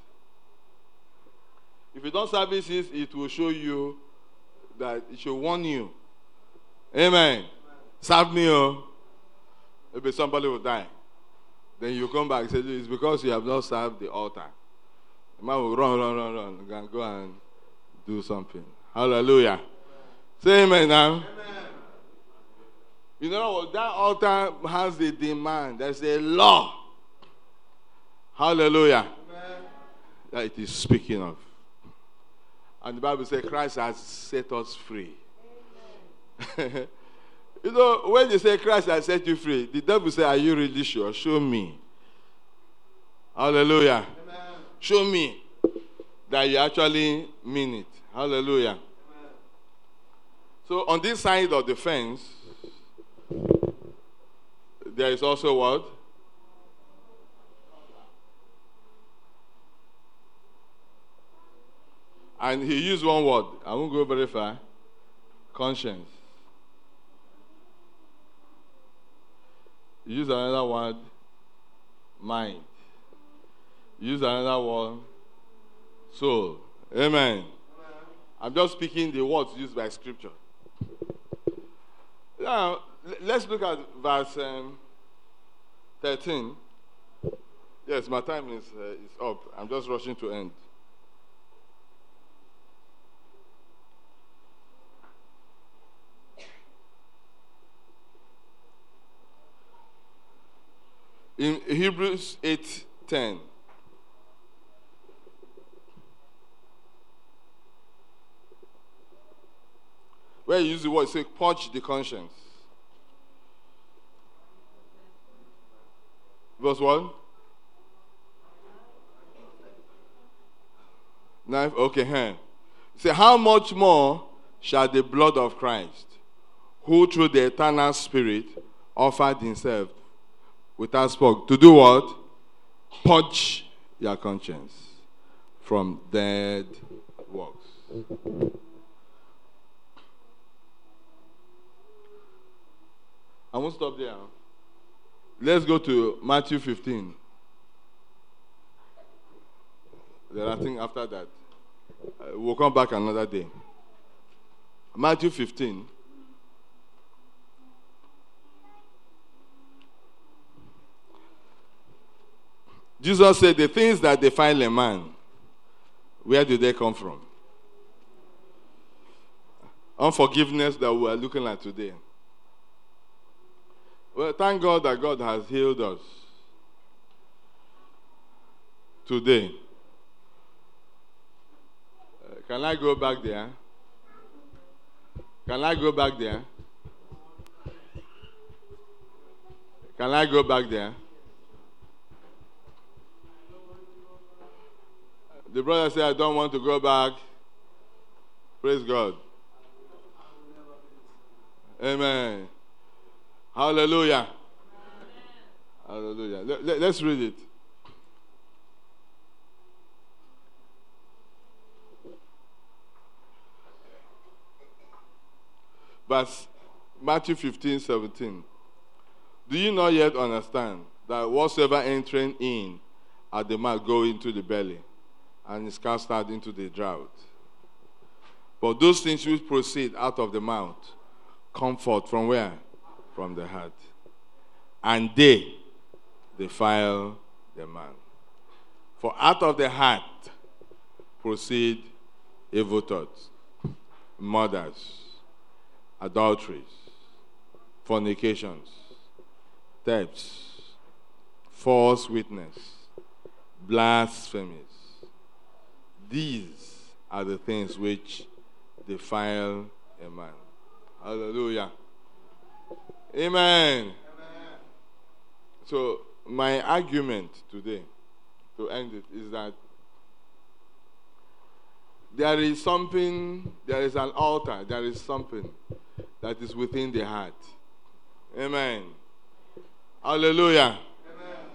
If you don't service it, it will show you that it should warn you. Amen. Serve me, oh. Maybe somebody will die. Then you come back and say, it's because you have not served the altar. The man will run. You can go and do something. Hallelujah. Say amen now. Amen. You know what? That altar has a demand. There's a law. Hallelujah. Amen. That it is speaking of. And the Bible says Christ has set us free. You know, when they say Christ has set you free, the devil say, are you really sure? Show me. Hallelujah. Amen. Show me that you actually mean it. Hallelujah. Amen. So on this side of the fence, there is also what? And he used one word. I won't go very far. Conscience. He used another word. Mind. He used another word. Soul. Amen. I'm just speaking the words used by Scripture. Now, let's look at verse 13. Yes, my time is up. I'm just rushing to end. In Hebrews 8:10, where you use the word, say, purge the conscience. Verse 1. 9. Okay, here. Say, how much more shall the blood of Christ, who through the eternal Spirit offered himself without spot, to do what? Purge your conscience from dead works. I won't stop there. Let's go to Matthew 15. Then I think after that, we'll come back another day. Matthew 15. Jesus said, the things that defile a man, where do they come from? Unforgiveness that we are looking at today. Well, thank God that God has healed us today. Can I go back there? Can I go back there? Can I go back there? The brother said, I don't want to go back. Praise God. Amen. Hallelujah. Hallelujah. Let's read it. Verse Matthew 15:17. Do you not yet understand that whatsoever entering in at the mouth go into the belly, and is cast out into the drought? But those things which proceed out of the mouth come forth from where? From the heart. And they defile the man. For out of the heart proceed evil thoughts, murders, adulteries, fornications, thefts, false witness, blasphemies. These are the things which defile a man. Hallelujah. Amen. Amen. So my argument today, to end it, is that there is an altar, there is something that is within the heart. Amen. Hallelujah. Amen.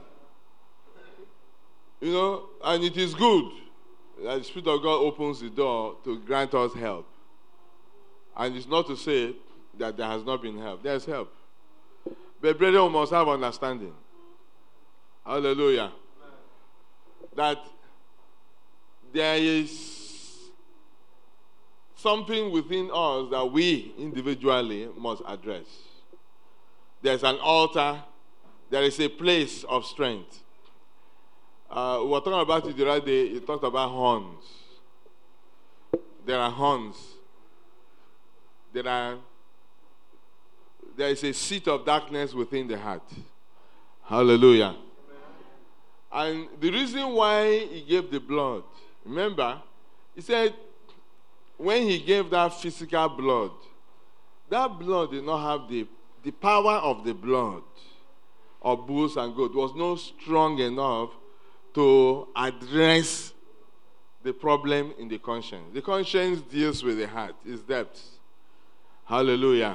You know, and it is good that the Spirit of God opens the door to grant us help. And it's not to say that there has not been help. There's help. But brethren, we must have understanding. Hallelujah. Amen. That there is something within us that we individually must address. There's an altar. There is a place of strength. We were talking about it the other day. You talked about horns. There are horns. There is a seat of darkness within the heart. Hallelujah. And the reason why he gave the blood, remember, he said when he gave that physical blood, that blood did not have the power of the blood of bulls and goats. Was not strong enough to address the problem in the conscience. The conscience deals with the heart, its depths. Hallelujah.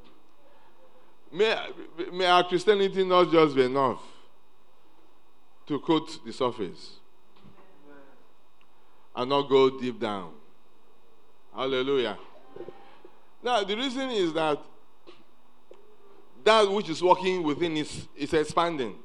May our Christianity not just be enough to coat the surface and not go deep down. Hallelujah. Now, the reason is that which is working within is expanding.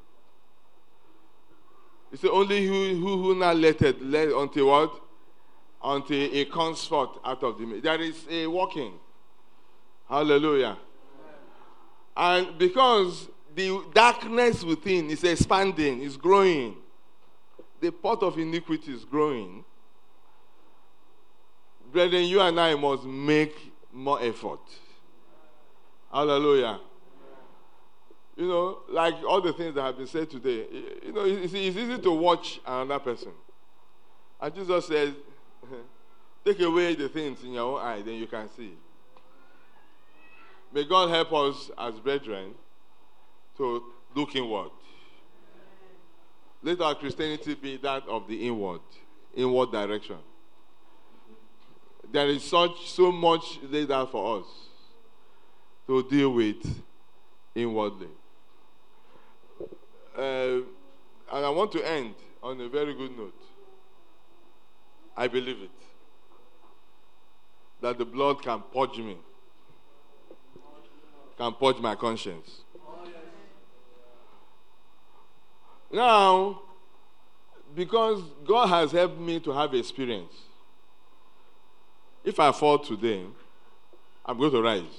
It's only who now let until what? Until it comes forth out of the... There is a working. Hallelujah. And because the darkness within is expanding, is growing, the pot of iniquity is growing, brethren, you and I must make more effort. Hallelujah. You know, like all the things that have been said today, you know, it's easy to watch another person. And Jesus says, take away the things in your own eye, then you can see. May God help us as brethren to look inward. Let our Christianity be that of the inward direction. There is so much laid out for us to deal with inwardly. And I want to end on a very good note. I believe it. That the blood can purge me. Can purge my conscience. Now, because God has helped me to have experience, if I fall today, I'm going to rise.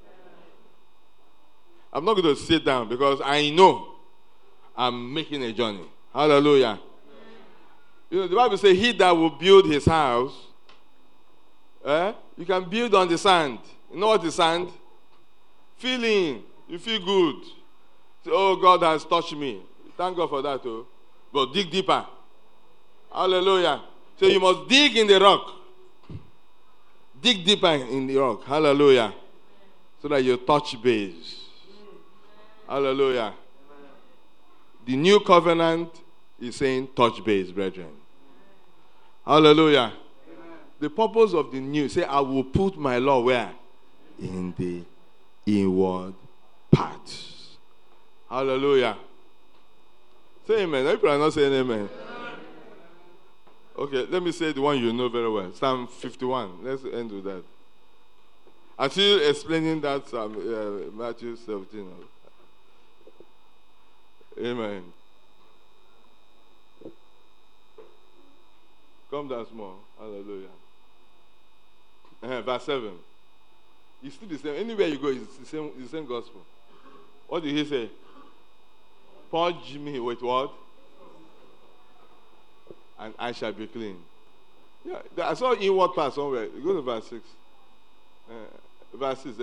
I'm not going to sit down because I know I'm making a journey. Hallelujah. You know, the Bible says, he that will build his house, you can build on the sand. You know what is sand? Feeling. You feel good. Say, oh, God has touched me. Thank God for that, too. But dig deeper. Hallelujah. So you must dig in the rock. Dig deeper in the rock. Hallelujah. So that you touch base. Hallelujah. The new covenant is saying touch base, brethren. Hallelujah. The purpose of the new, say, I will put my law where? In the inward parts. Hallelujah. Say amen. People are not saying amen. Okay, let me say the one you know very well. Psalm 51. Let's end with that. I'm still explaining that Matthew 17. Amen. Come down small. Hallelujah. Verse 7. It's still the same. Anywhere you go, it's the same gospel. What did he say? Purge me with what? And I shall be clean. Yeah, I saw inward part somewhere. Go to verse 6. Verse 6.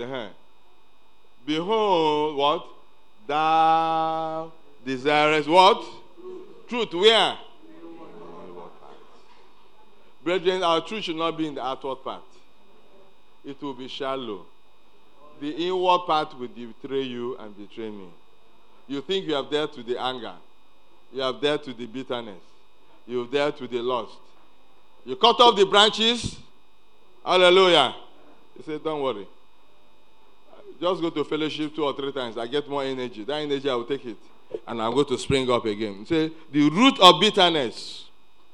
Behold, what? Thou desirest what? Truth. Where? Inward part. Brethren, our truth should not be in the outward part. It will be shallow. The inward part will betray you and betray me. You think you have dealt with the anger. You have dealt with the bitterness. You have dealt with the lust. You cut off the branches. Hallelujah. He said, don't worry. Just go to fellowship 2 or 3 times. I get more energy. That energy, I will take it. And I'm going to spring up again. He said, the root of bitterness.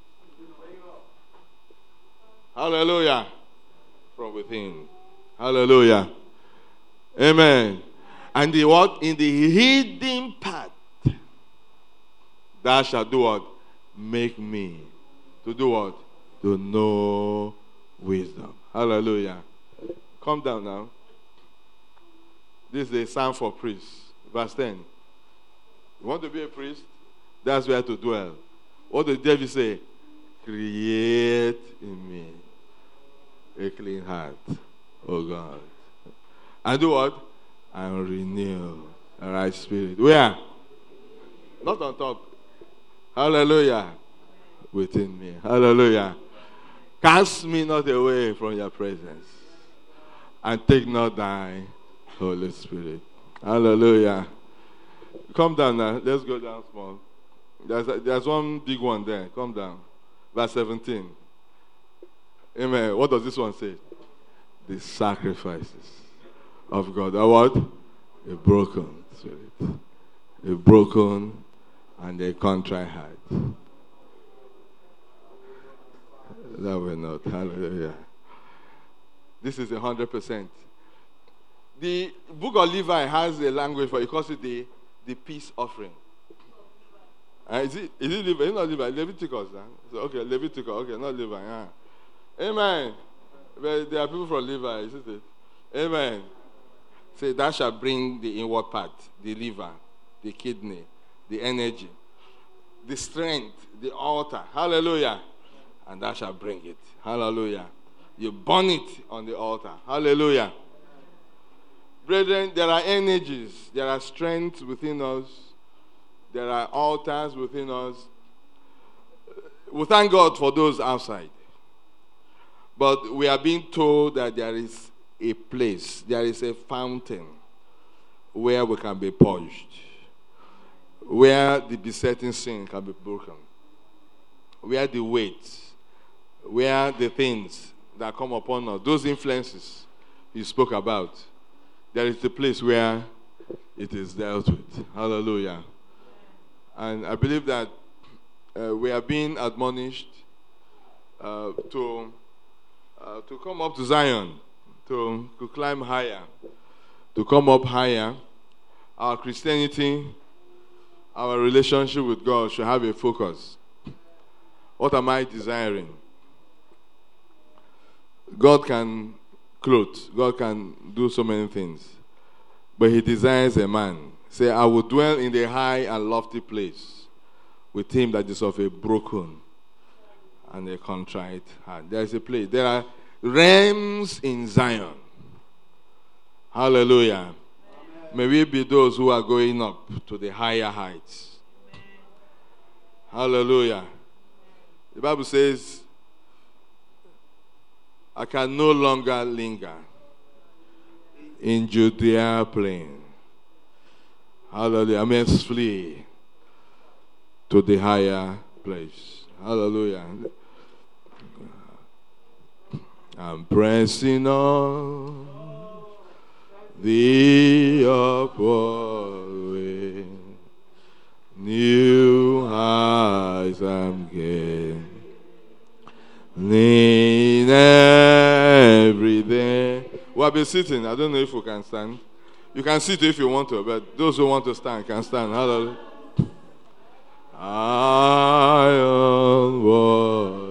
Hallelujah. From within. Hallelujah. Amen. And the what? In the hidden part, thou shalt do what? Make me. To do what? To know wisdom. Hallelujah. Come down now. This is a psalm for priests. Verse 10. You want to be a priest? That's where to dwell. What does David say? Create in me a clean heart, oh God. And do what? And renew a right spirit. Where? Not on top. Hallelujah. Within me. Hallelujah. Cast me not away from your presence. And take not thy Holy Spirit. Hallelujah. Come down now. Let's go down small. There's one big one there. Come down. Verse 17. Amen. What does this one say? The sacrifices of God are what? A broken spirit. A broken and a contrite heart. That will not. Hallelujah. This is 100%. The book of Levi has a language for it. He calls it the peace offering. Is it Levi? It's not Levi. Leviticus. Huh? So, okay, Leviticus. Okay, not Levi. Huh? Amen. But there are people from Levi, isn't it? Amen. Say, thou shalt bring the inward part, the liver, the kidney, the energy, the strength, the altar. Hallelujah. And thou shalt bring it. Hallelujah. You burn it on the altar. Hallelujah. Brethren, there are energies, there are strengths within us, there are altars within us. We thank God for those outside. But we are being told that there is a place, there is a fountain where we can be purged. where the besetting sin can be broken, where the weight, where the things that come upon us, those influences he spoke about, there is the place where it is dealt with. Hallelujah. And I believe that we are being admonished to come up to Zion, to climb higher, to come up higher. Our Christianity, our relationship with God should have a focus. What am I desiring? God can clothe, God can do so many things, but he desires a man. Say, I will dwell in the high and lofty place with him that is of a broken and a contrite heart. There is a place. There are realms in Zion. Hallelujah. Amen. May we be those who are going up to the higher heights. Amen. Hallelujah. The Bible says, I can no longer linger in Judea plain. Hallelujah. I must flee to the higher place. Hallelujah. I'm pressing on the upward way. New heights I'm gaining every day. We'll be sitting. I don't know if we can stand. You can sit if you want to, but those who want to stand can stand. Hallelujah. I onward.